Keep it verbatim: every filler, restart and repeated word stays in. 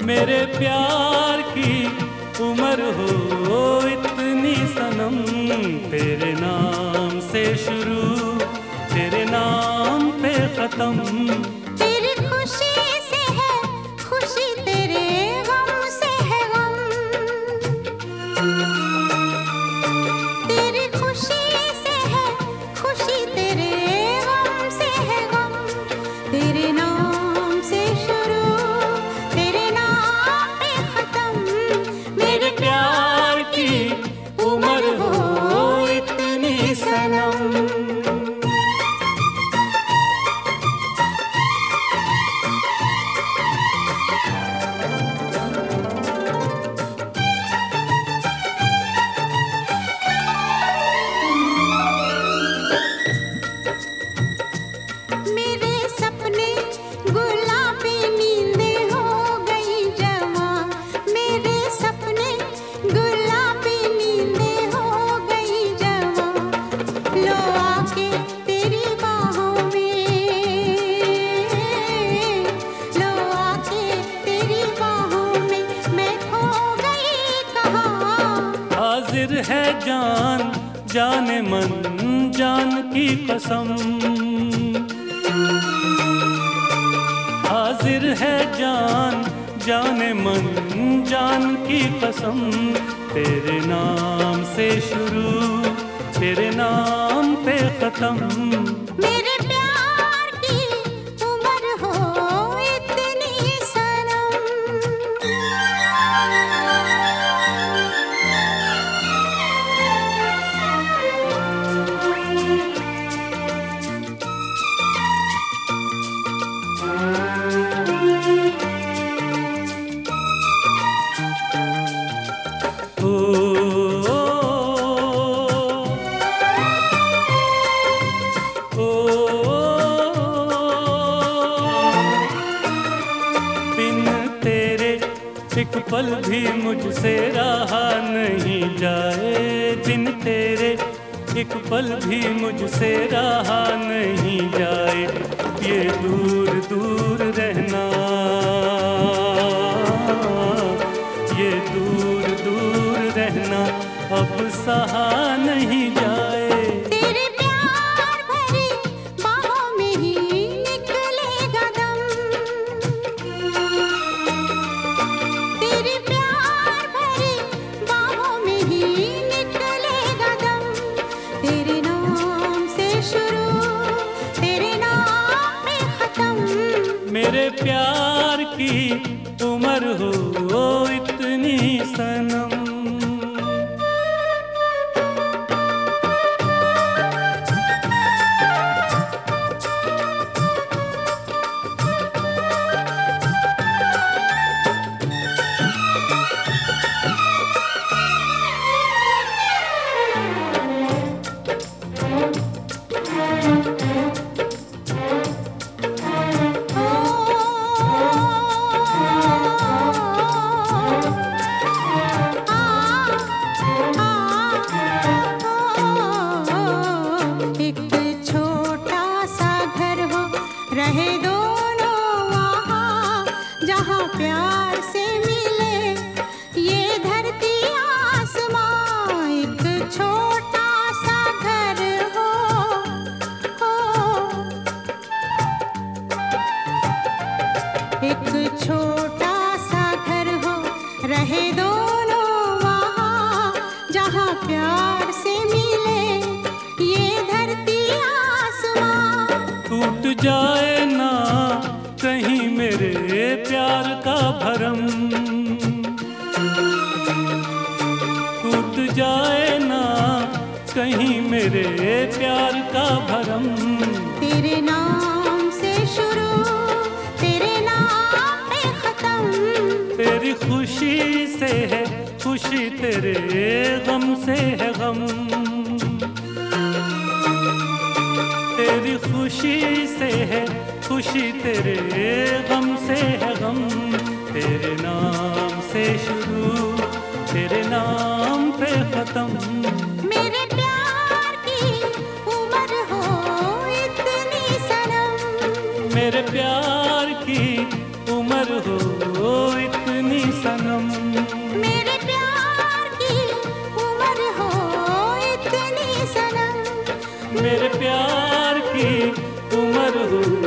मेरे प्यार की उम्र हो इतनी सनम, तेरे नाम से शुरू तेरे नाम पे खत्म। तेरी खुशी से है खुशी, तेरे गम से है गम। तेरी खुशी से है खुशी, तेरे गम से है गम। तेरे नाम से शुरू तेरे नाम पे खत्म। मेरे प्यार की उम्र हो इतनी सनम। मेरे सपने गुलाबी नींदें हो गई जवां। मेरे सपने गुलाबी नींदें हो गई जवां। लो आके तेरी बाहों में, लो आके तेरी बाहों में, मैं खो गई कहाँ। हाजिर है जान जाने मन जान की कसम, हाजिर है जान जाने मन जान की कसम। तेरे नाम से शुरू तेरे नाम पे खत्म। मेरे प्यार की उम्र हो इतनी सनम। ओ, ओ, बिन तेरे एक पल भी मुझसे रहा नहीं जाए। बिन तेरे एक पल भी मुझसे रहा नहीं जाए। ये दूर दूर रहना, ये दूर दूर रहना अब सहा नहीं जाए। तेरे प्यार भरी बाहों में ही निकलेगा दम। तेरे प्यार भरी बाहों में ही निकलेगा दम। तेरे नाम से शुरू तेरे नाम पे खत्म। मेरे प्यार की उम्र हो इतनी सनम। एक छोटा सा घर हो, रहे दोनों वहाँ, जहाँ प्यार से मिले ये धरती आसमां। एक छोटा सा घर हो, हो। एक छोटा सा घर हो, रहे दोनों वहाँ, जहाँ प्यार से मिले ये धरती आसमां। टूट जाए ना कहीं मेरे प्यार का भरम, टूट जाए ना कहीं मेरे प्यार का भरम। तेरे नाम से शुरू तेरे नाम पे खत्म। तेरी खुशी से है खुशी, तेरे गम से है गम। तेरी खुशी से है खुशी, तेरे गम से है गम। तेरे नाम से शुरू तेरे नाम पे खत्म। मेरे प्यार की उम्र हो इतनी सनम। मेरे प्यार की उम्र हो इतनी तेरे प्यार की उम्र हो